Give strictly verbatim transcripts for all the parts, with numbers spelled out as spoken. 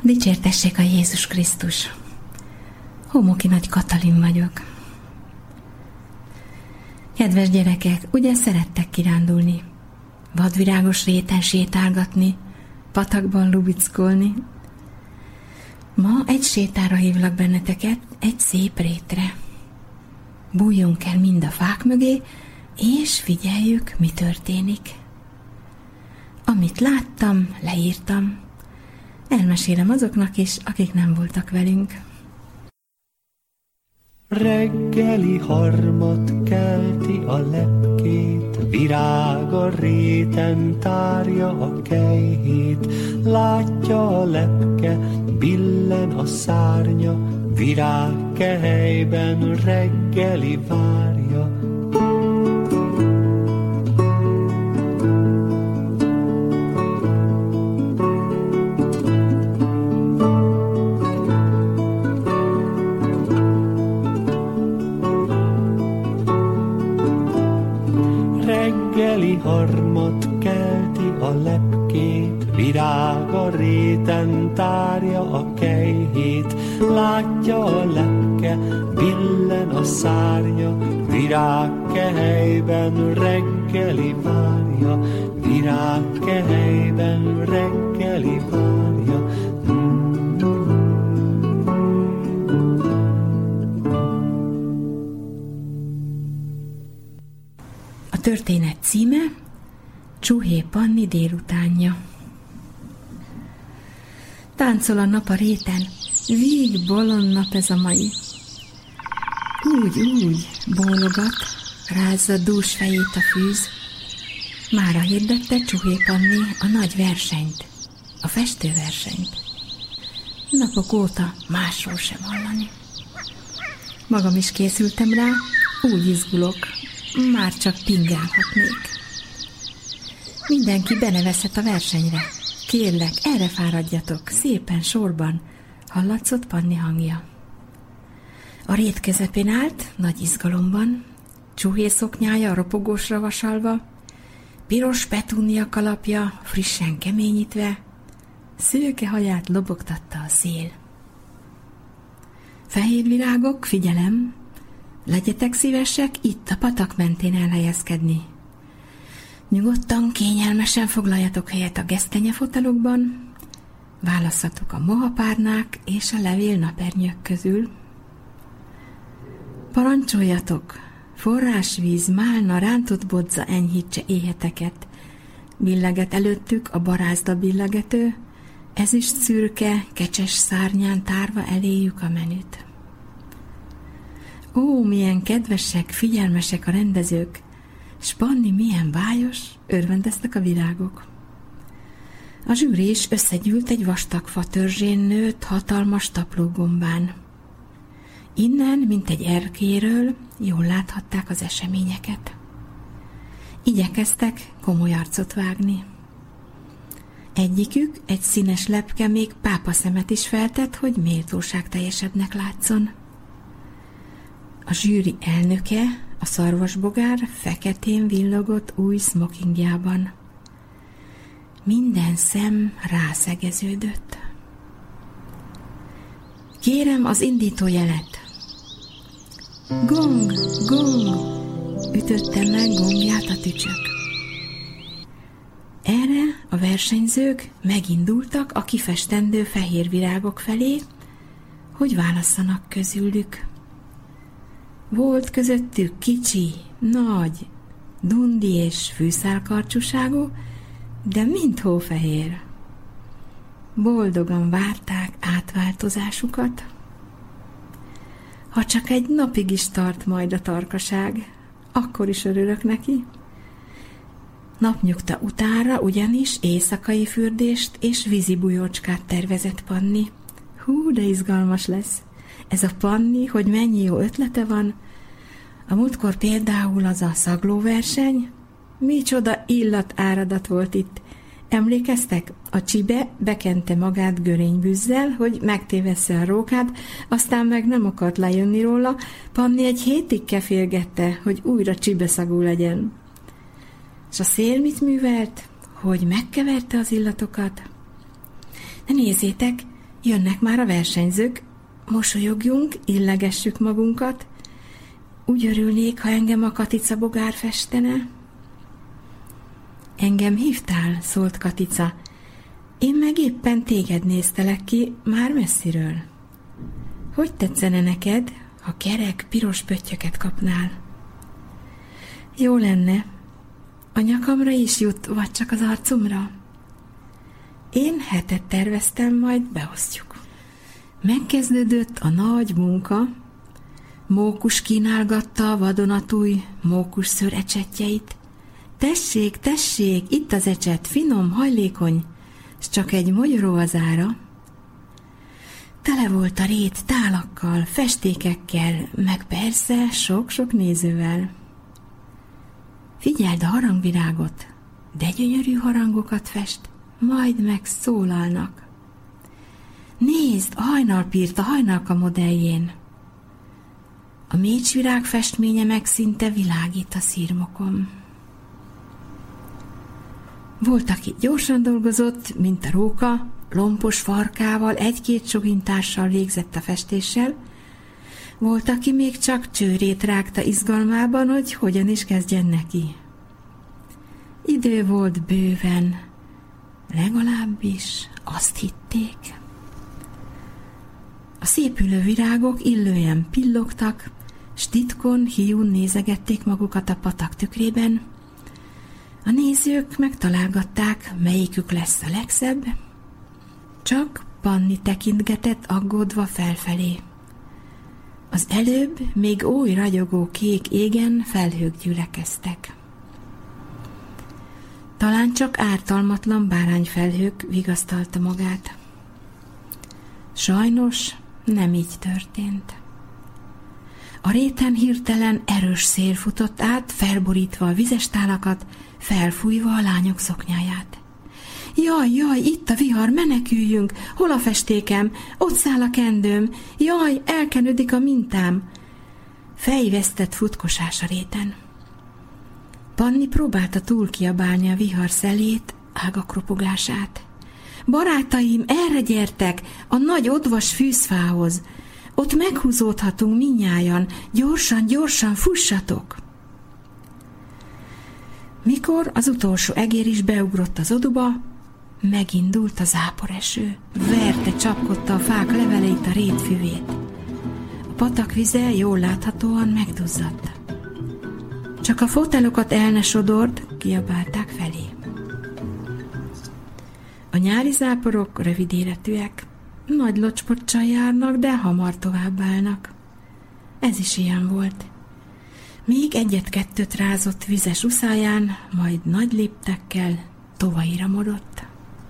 Dicsértessék a Jézus Krisztus! Homoki Nagy Katalin vagyok. Kedves gyerekek, ugye szerettek kirándulni? Vadvirágos réten sétálgatni, patakban lubickolni? Ma egy sétára hívlak benneteket, egy szép rétre. Bújjunk el mind a fák mögé, és figyeljük, mi történik. Amit láttam, leírtam. Elmesélem azoknak is, akik nem voltak velünk. Reggeli harmat kelti a lepkét, virág a réten tárja a kejhét. Látja a lepke, billen a szárnya, virág kehelyben reggeli várja. Reggeli harmat kelti a lepkét, virág a réten tárja a kejhét. Látja a lepke, billen a szárnya, virág kehelyben reggeli várja, virág kehelyben reggeli várja. A történet címe Csuhé Panni délutánja. Táncol a nap a réten, víg bolond nap ez a mai. Úgy, úgy, bólogat, rázza dús fejét a fűz. Mára hirdette Csuhé Panni a nagy versenyt, a festőversenyt. Napok óta másról sem hallani. Magam is készültem rá, úgy izgulok, már csak pingálhatnék. Mindenki benevezhet a versenyre. Kérlek, erre fáradjatok, szépen sorban, hallatszott Panni hangja. A rét közepén állt, nagy izgalomban, csuhé szoknyája ropogósra vasalva, piros petúnia kalapja frissen keményítve, szőke haját lobogtatta a szél. Fehér virágok, figyelem! Legyetek szívesek itt a patak mentén elhelyezkedni. Nyugodtan, kényelmesen foglaljatok helyet a gesztenyefotelokban, válasszatok a mohapárnák és a levél napernyők közül. Parancsoljatok, forrásvíz, málna, rántott bodza enyhítse éheteket, billeget előttük a barázda billegető, ezüst szürke, kecses szárnyán tárva eléjük a menüt. Ó, milyen kedvesek, figyelmesek a rendezők, s Panni milyen bájos, örvendeztek a virágok. A zsűri is összegyűlt egy vastag fa törzsén nőtt hatalmas taplógombán. Innen, mint egy erkéről, jól láthatták az eseményeket. Igyekeztek komoly arcot vágni. Egyikük, egy színes lepke még pápaszemet is feltett, hogy méltóságteljesebbnek látszon. A zsűri elnöke, a szarvasbogár feketén villogott új smokingjában. Minden szem rászegeződött. Kérem az indítójelet. Gong, gong, ütötte meg gombját a tücsök. Erre a versenyzők megindultak a kifestendő fehér virágok felé, hogy válasszanak közülük. Volt közöttük kicsi, nagy, dundi és fűszálkarcsúságú, de mind hófehér. Boldogan várták átváltozásukat. Ha csak egy napig is tart majd a tarkaság, akkor is örülök neki. Napnyugta utánra ugyanis éjszakai fürdést és vízi bujócskát tervezett Panni. Hú, de izgalmas lesz! Ez a Panni, hogy mennyi jó ötlete van. A múltkor például az a szaglóverseny. Micsoda illatáradat volt itt. Emlékeztek? A csibe bekente magát görénybűzzel, hogy megtévessze a rókát, aztán meg nem akart lejönni róla. Panni egy hétig kefélgette, hogy újra csibeszagú legyen. És a szél mit művelt? Hogy megkeverte az illatokat? De nézzétek, Jönnek már a versenyzők, mosolyogjunk, illegessük magunkat. Úgy örülnék, ha engem a Katica bogár festene. Engem hívtál, szólt Katica. Én meg éppen téged néztelek ki, már messziről. Hogy tetszene neked, ha kerek, piros pöttyöket kapnál? Jó lenne. A nyakamra is jut, vagy csak az arcomra? Én hetet terveztem, majd beosztjuk. Megkezdődött a nagy munka. Mókus kínálgatta a vadonatúj mókus szőr ecsetjeit. Tessék, tessék, itt az ecset, finom, hajlékony, s csak egy mogyoró az ára. Tele volt a rét tálakkal, festékekkel, meg persze sok-sok nézővel. Figyeld a harangvirágot, de gyönyörű harangokat fest, majd megszólalnak. Nézd, a hajnalpírt a hajnalka modelljén. A mécsvirág festménye meg szinte világít a szirmokon. Volt, aki gyorsan dolgozott, mint a róka, lompos farkával, egy-két sogintással végzett a festéssel. Volt, aki még csak csőrét rágta izgalmában, hogy hogyan is kezdjen neki. Idő volt bőven, legalábbis azt hitték. A szépülő virágok illően pillogtak, s titkon, hiún nézegették magukat a patak tükrében. A nézők megtalálgatták, melyikük lesz a legszebb, csak Panni tekintgetett aggódva felfelé. Az előbb még oly ragyogó kék égen felhők gyülekeztek. Talán csak ártalmatlan bárányfelhők vigasztalta magát. Sajnos nem így történt. A réten hirtelen erős szél futott át, felborítva a vizes tálakat, felfújva a lányok szoknyáját. Jaj, jaj, itt a vihar, meneküljünk! Hol a festékem? Ott száll a kendőm! Jaj, elkenődik a mintám! Fejvesztett futkosás a réten. Panni próbálta túl kiabálni a vihar szelét, ágak ropogását. Barátaim, erre gyertek, a nagy odvas fűzfához! Ott meghúzódhatunk mindnyájan, gyorsan, gyorsan fussatok! Mikor az utolsó egér is beugrott az oduba, megindult a záporeső, verte, csapkodta a fák leveleit, a rétfüvét. A patak vize jól láthatóan megduzzadt. Csak a fotelokat el ne sodord, kiabálták felé. A nyári záporok rövid életűek, nagy locspoccsal járnak, de hamar továbbállnak. Ez is ilyen volt. Még egyet-kettőt rázott vizes uszáján, majd nagy léptekkel tovairamodott.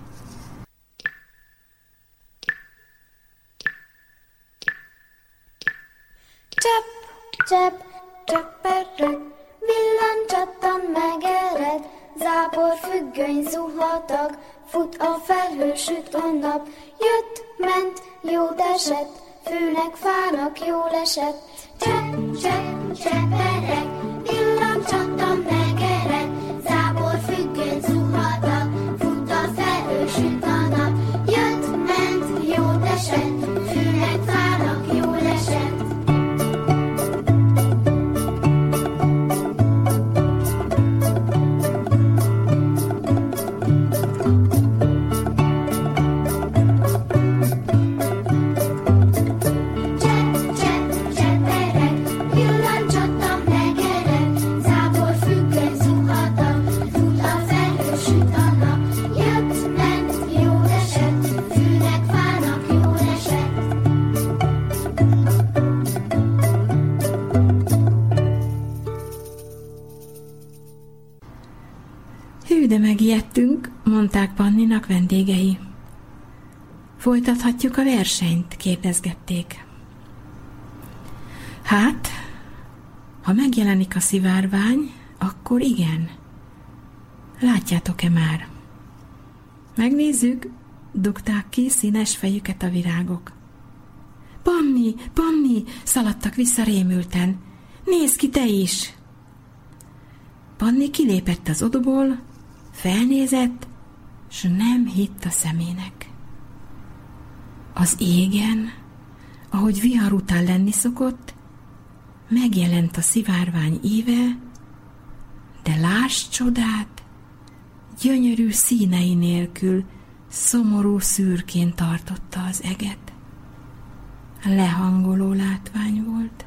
Csepp, csepp, cseppereg, villancsattan megered, zápor függöny zuhatag, fut a felhő, süt a nap, jött, ment, jót esett, fűnek, fának jól esett. Csepp, csepp, cseppereg, villancsattan megered, zápor függöny zuhatag, fut a felhő, süt a nap, jött, ment, jót esett, fűnek, fának jól esett. De megijedtünk, mondták Panninak vendégei. Folytathatjuk a versenyt, kérdezgették. Hát, ha megjelenik a szivárvány, akkor igen. Látjátok-e már? Megnézzük, dugták ki színes fejüket a virágok. Panni, Panni, szaladtak vissza rémülten. Nézd ki te is! Panni kilépett az oduból, felnézett, s nem hitt a szemének. Az égen, ahogy vihar után lenni szokott, megjelent a szivárvány íve, de láss csodát, gyönyörű színei nélkül szomorú szürkén tartotta az eget. Lehangoló látvány volt.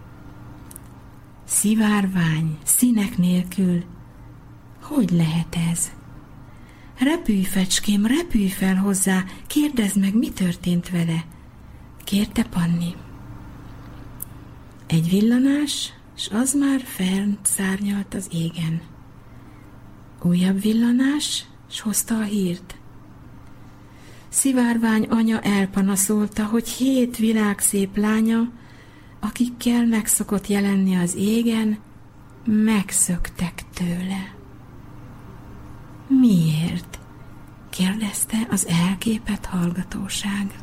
Szivárvány, színek nélkül, hogy lehet ez? Repülj, fecském, repülj fel hozzá, kérdezd meg, mi történt vele, kérte Panni. Egy villanás, s az már fent szárnyalt az égen. Újabb villanás, s hozta a hírt. Szivárvány anya elpanaszolta, hogy hét világszép lánya, akikkel megszokott jelenni az égen, megszöktek tőle. Miért? kérdezte az elképett hallgatóság.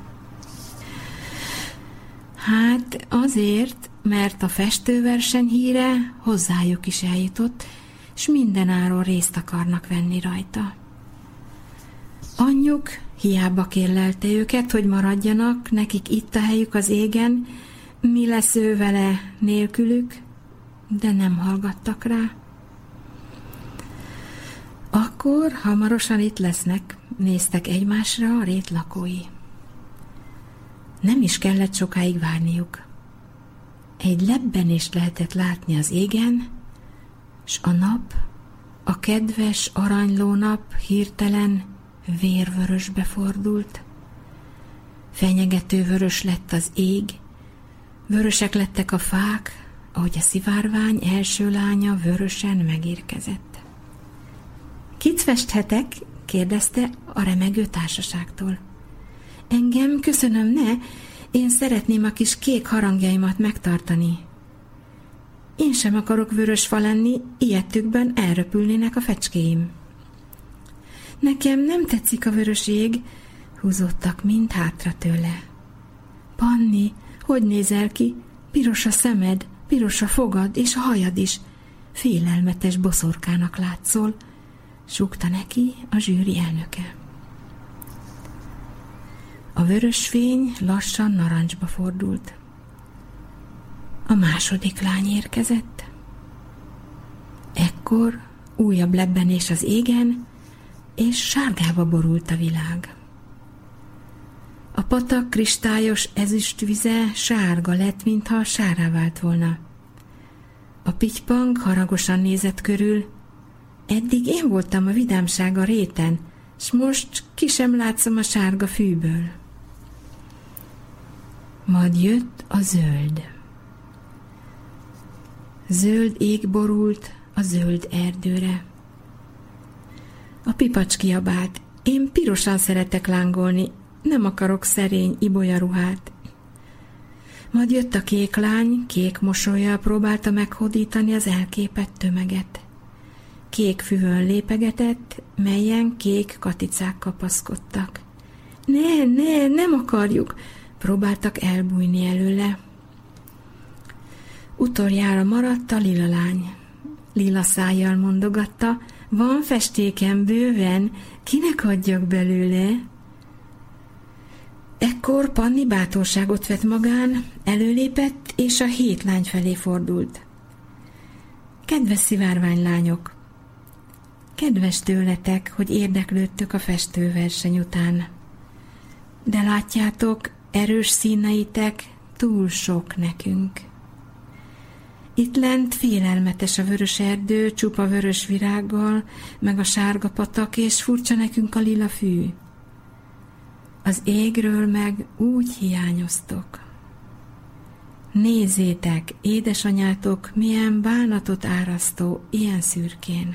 Hát azért, mert a festőverseny híre hozzájuk is eljutott, s mindenáron részt akarnak venni rajta. Anyjuk hiába kérlelte őket, hogy maradjanak, nekik itt a helyük az égen, mi lesz ő vele nélkülük, de nem hallgattak rá. Akkor hamarosan itt lesznek, néztek egymásra a rét lakói. Nem is kellett sokáig várniuk. Egy lebbenést lehetett látni az égen, s a nap, a kedves aranyló nap hirtelen vérvörösbe fordult. Fenyegető vörös lett az ég, vörösek lettek a fák, ahogy a szivárvány első lánya vörösen megérkezett. Kit festhetek? kérdezte a remegő társaságtól. Engem, köszönöm, ne, én szeretném a kis kék harangjaimat megtartani. Én sem akarok vörös fa lenni, ilyettükben elröpülnének a fecskéim. Nekem nem tetszik a vörös ég, húzódtak mind hátra tőle. Panni, hogy nézel ki? Piros a szemed, piros a fogad és a hajad is. Félelmetes boszorkának látszol, súgta neki a zsűri elnöke. A vörös fény lassan narancsba fordult. A második lány érkezett. Ekkor újabb lebbenés az égen, és sárgába borult a világ. A patak kristályos ezüstvize sárga lett, mintha sárrá vált volna. A pitypang haragosan nézett körül. Eddig én voltam a vidámság a réten, s most ki sem látszom a sárga fűből. Majd jött a zöld. Zöld ég borult a zöld erdőre. A pipacs kiabált, én pirosan szeretek lángolni, nem akarok szerény ibolya ruhát. Majd jött a kék lány, kék mosollyal próbálta meghódítani az elképett tömeget. Kék füvön lépegetett, melyen kék katicák kapaszkodtak. Ne, ne, nem akarjuk, próbáltak elbújni előle. Utoljára maradt a lila lány. Lila szájjal mondogatta, van festéken bőven, kinek adjak belőle? Ekkor Panni bátorságot vett magán, előlépett, és a hét lány felé fordult. Kedves szivárványlányok! Kedves tőletek, hogy érdeklődtök a festőverseny után. De látjátok, erős színeitek túl sok nekünk. Itt lent félelmetes a vörös erdő, csupa vörös virággal, meg a sárga patak, és furcsa nekünk a lila fű. Az égről meg úgy hiányoztok. Nézzétek, édesanyátok milyen bánatot árasztó ilyen szürkén.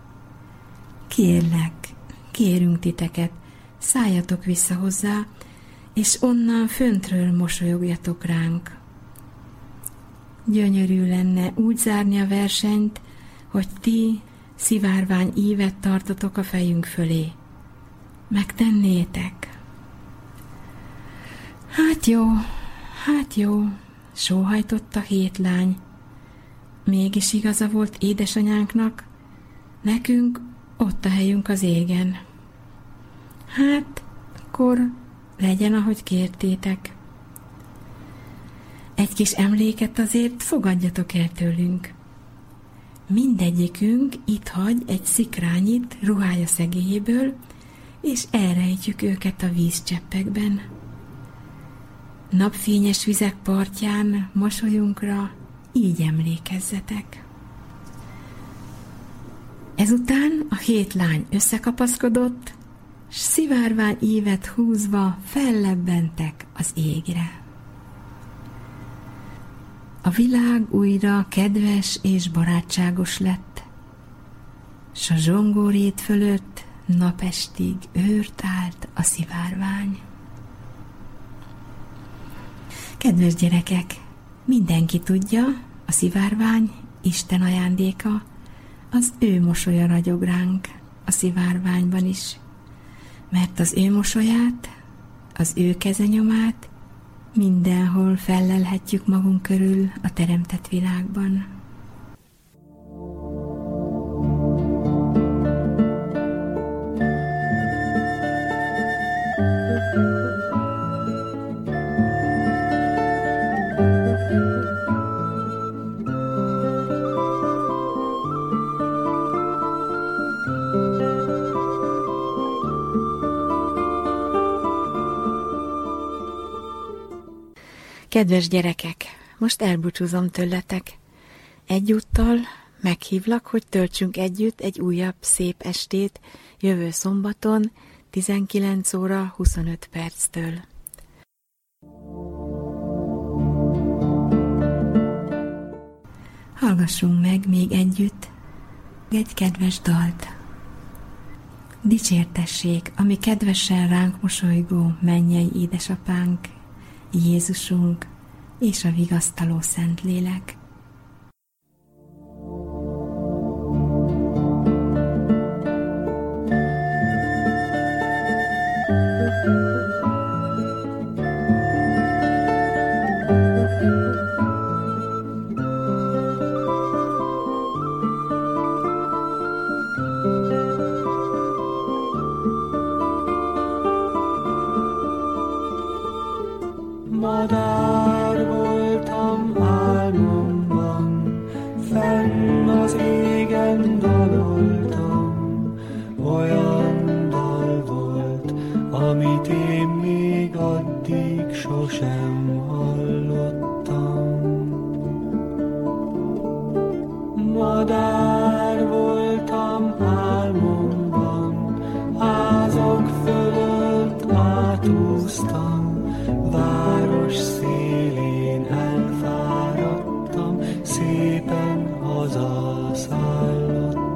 Kérlek, kérünk titeket, szálljatok vissza hozzá, és onnan föntről mosolyogjatok ránk. Gyönyörű lenne úgy zárni a versenyt, hogy ti szivárvány ívet tartotok a fejünk fölé. Megtennétek? Hát jó, hát jó, sóhajtott a hét lány. Mégis igaza volt édesanyánknak, nekünk ott a helyünk az égen. Hát, akkor legyen, ahogy kértétek. Egy kis emléket azért fogadjatok el tőlünk. Mindegyikünk itt hagy egy szikrányit ruhája szegélyéből, és elrejtjük őket a vízcseppekben. Napfényes vizek partján mosolyunkra így emlékezzetek. Ezután a hét lány összekapaszkodott, s szivárvány ívet húzva fellebbentek az égre. A világ újra kedves és barátságos lett, s a zsongórét fölött napestig őrt állt a szivárvány. Kedves gyerekek, mindenki tudja, a szivárvány Isten ajándéka, az ő mosolya ragyog ránk a szivárványban is, mert az ő mosolyát, az ő kezenyomát mindenhol fellelhetjük magunk körül a teremtett világban. Kedves gyerekek, most elbúcsúzom tőletek. Egyúttal meghívlak, hogy töltsünk együtt egy újabb szép estét jövő szombaton tizenkilenc óra huszonöt perctől. Hallgassunk meg még együtt egy kedves dalt. Dicsértessék, ami kedvesen ránk mosolygó mennyei édesapánk, Jézusunk és a vigasztaló Szentlélek. Madár voltam álmomban, fenn az égen daloltam, olyan dal volt, amit én még addig sosem hallottam. Madár voltam álmomban, házak fölött átúztam, város szélén elfáradtam, szépen hazaszállottam.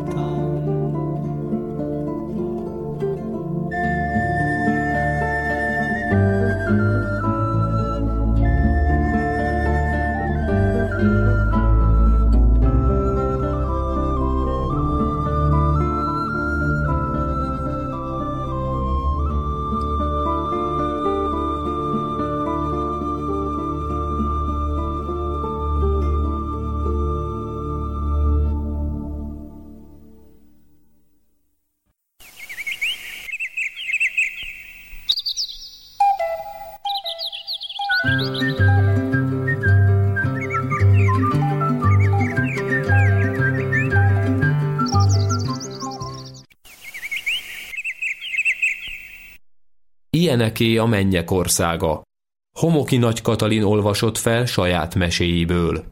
Ilyeneké a mennyek országa. Homoki Nagy Katalin olvasott fel saját meséiből.